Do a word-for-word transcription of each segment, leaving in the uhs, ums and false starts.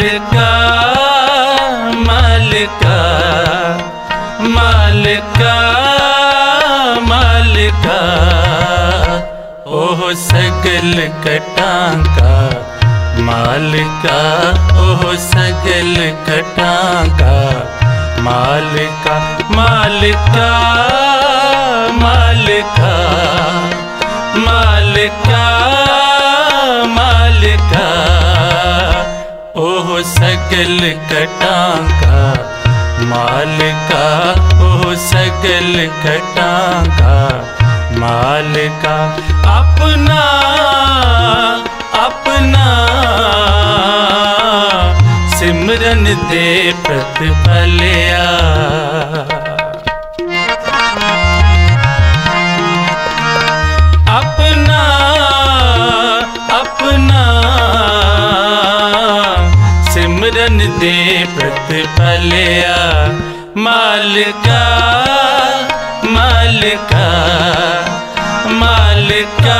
मालिका मालिका मालिका मालिका ओह सगल कटांका मालिका ओह सगल कटांका मालिका मालिका मालिका मालिका मालिका ओह सगल कटांका मालिका ओह सगल कटांका मालिका अपना अपना सिमरन दे प्रतिफलिया अपना अपना सिमरन दे प्रतिफलिया मालिका मालिका मालिका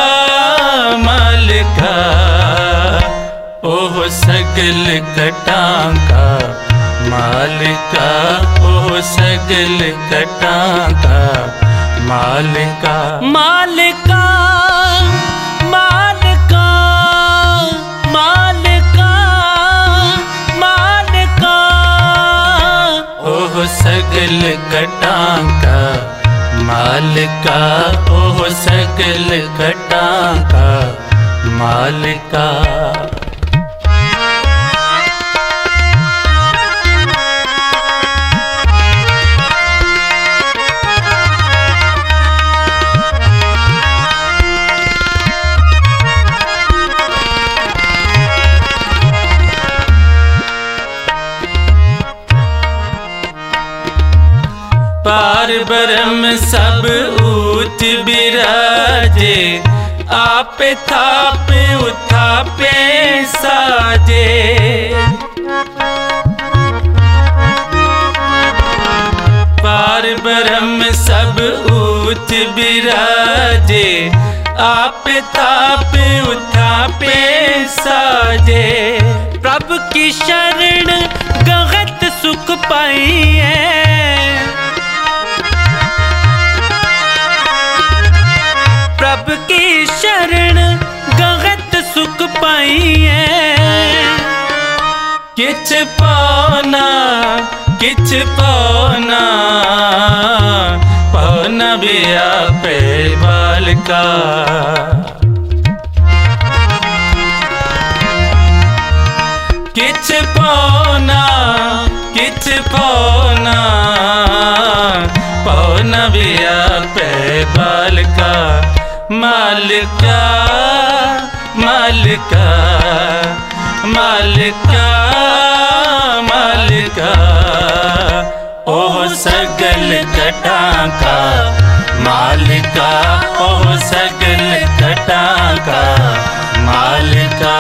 मालिका ओह सगल कटांका मालिका ओह सगल कटांका मालिका मालिका मालिका मालिका मालिका ओह सगल कटांका मालिका ओह सगल कटांका मालिका पार ब्रह्म सब ऊंच बिराजे आपे थापे उथापे साजे पार ब्रह्म सब ऊंच बिराजे आपे थापे उथापे साजे प्रभु की शरण गहत सुख पाई है प्रभु की शरण गहत सुख पाई है किछ पाना किछ पाना पाना भी आपे बालिका किछ पाना किछ पाना पाना भी आपे बालिका मालिका मालिका मालिका मालिका ओह सगल कटांका मालिका ओह सगल कटांका मालिका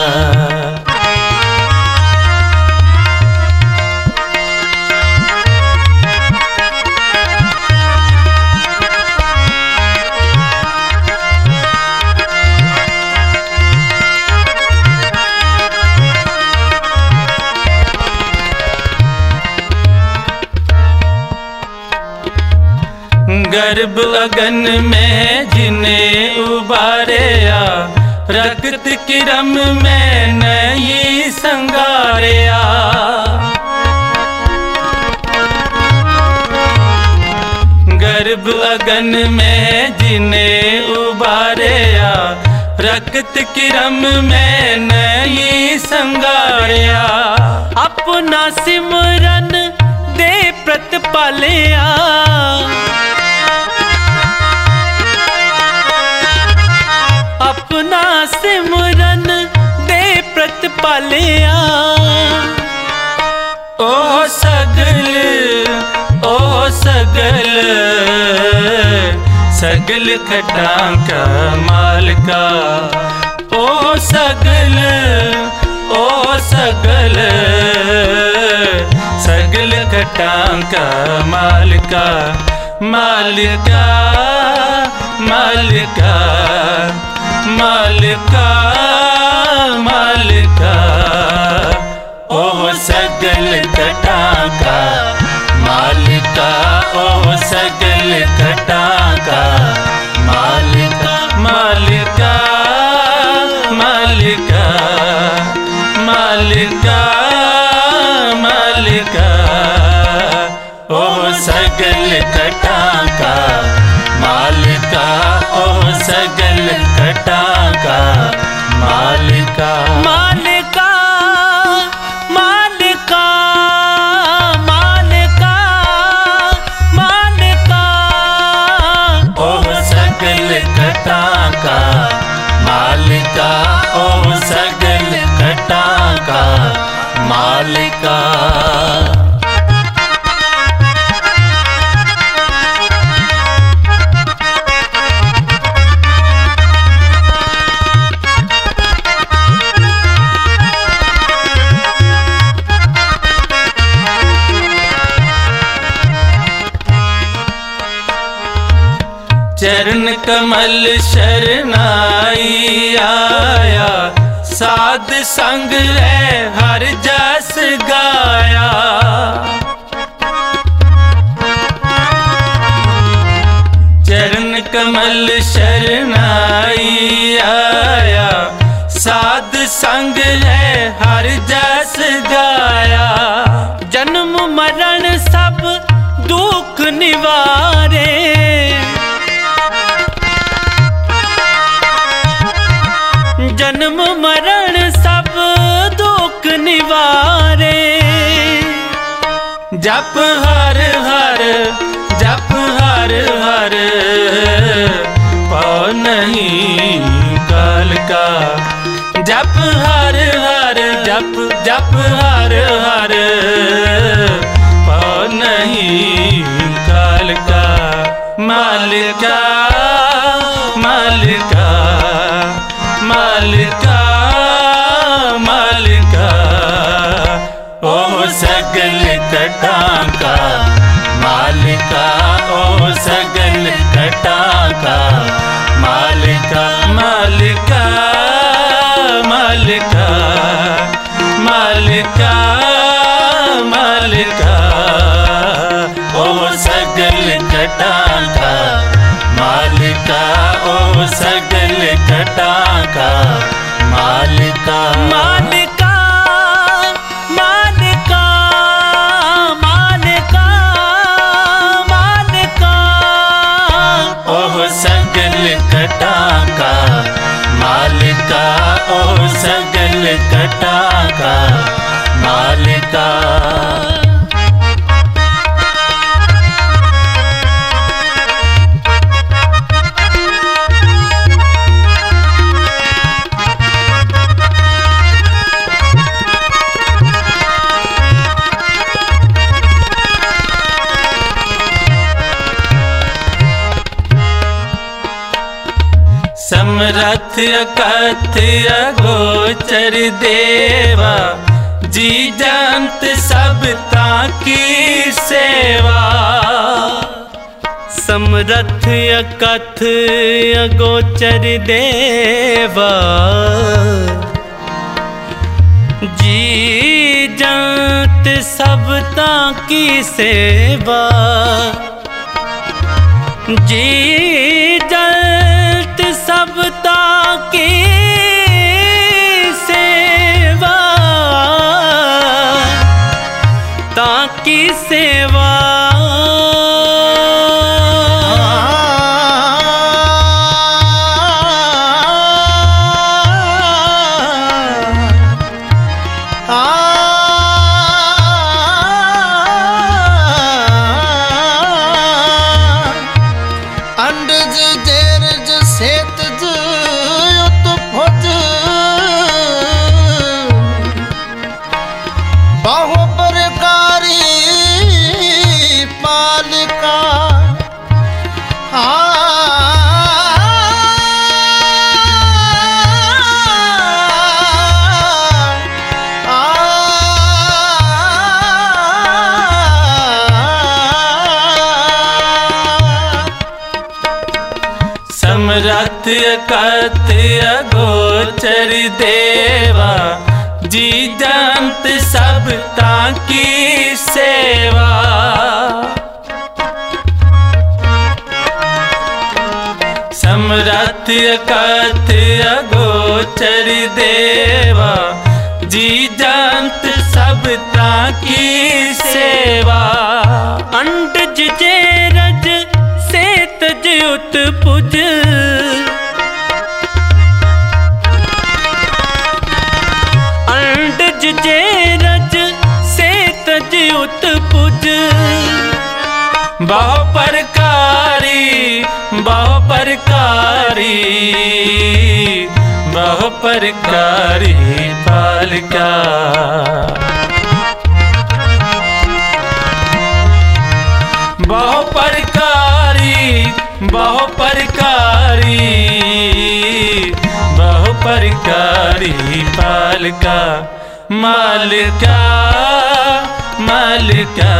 गर्भ अगन में जिन्हें उबारेया रक्त किरम में नहीं संगारेया गर्भ अगन में जिन्हें उबारेया रक्त किरम में नहीं संगारेया अपना सिमरन दे प्रतिपालिया अपना सिमरन दे प्रतिपालिया ओ सगल ओ सगल सगल कटांका मालिका ओ सगल ओ सगल सगल कटांका मालिका मालिका मालिका मालिका मालिका सगल घटां का मालिका, ओ सगल घटां का मालिका। मालिका मालिका मालिका मालिका, ओ सगल घटां का मालिका, ओ सगल घटां का मालिका। मालिका मालिका मालिका मालिका, ओ सगल घटां का मालिका, ओ सगल घटां का मालिका। चरण कमल शरनाई आया, साध संग है हर जस गाया। चरण कमल शरनाई आया, साध संग है हर जस गाया। जन्म मरण सब दुख निवारे, जन्म मरण सब दुख निवारे। जप हर हर जप हर हर, पाओ नहीं काल का। जप हर हर जप जप हर हर, पाओ नहीं काल का। मालिका मालिका मालिका मालिका, ओ सगल घटां का मालिका, ओ सगल घटां का मालिका। मालिका मालिका मालिका मालिका, ओ सगल घटां का मालिका, ओ सगल घटां का मालिका। मालिका मालिका मालिका मालिका, ओ सगल घटां का मालिका, ओ सगल घटां का मालिका। समरथ अकथ अगोचर देवा, जी जंत सब ताकी सेवा। समरथ अकथ अगोचर देवा, जी जंत सब ताकी सेवा। जी जंत सब ताकी सेवा, ताकी सेवा। अंडज जेरज सेतज उत फुज, बाहो प्रकारी पालिका। समरथ अकथ अगोचर देवा, जी जंत सब ताकी सेवा। समरथ अकथ अगोचर देवा, जी जंत सब ताकी सेवा। अंडज जेरज से तज उत्पुज, अंडज जेरज से तज उत्पुज। बहु प्रकारी बहु प्रकारी बहु प्रकारी पालिका। बहु प्रकारी बहु प्रकारी बहु प्रकारी पालिका। मालिका मालिका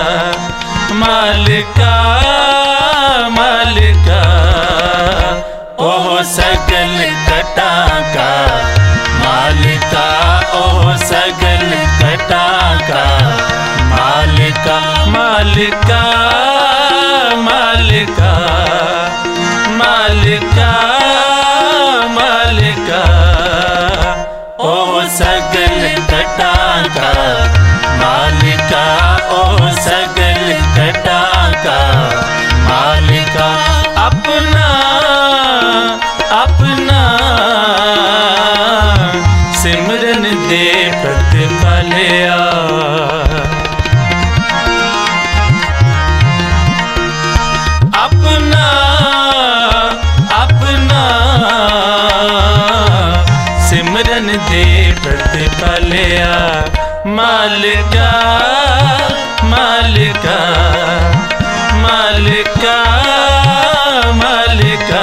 मालिका मालिका, ओह सगल घटा का मालिका। ओह सगल घटा का मालिका। मालिका मालिका मालिका मालिका, ओह सगल घटा का मालिका। ओह सगल घटा का मालिका। अपना अपना सिमरन दे प्रतिफलिया। अपना अपना सिमरन दे प्रतिफलिया। मालिका मालिका मालिका मालिका,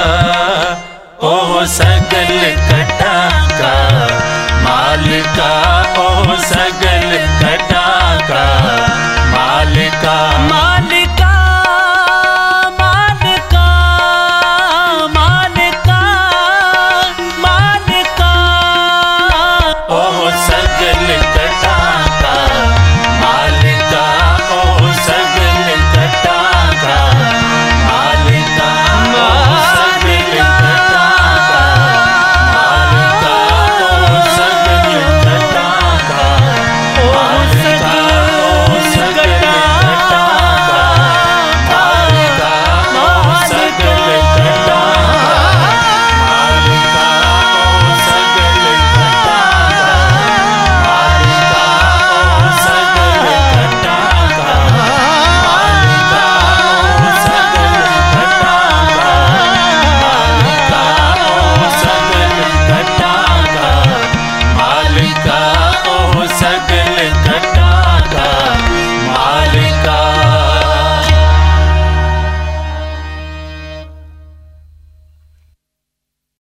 ओह सगल घटा का मालिका। ओह सगल घटा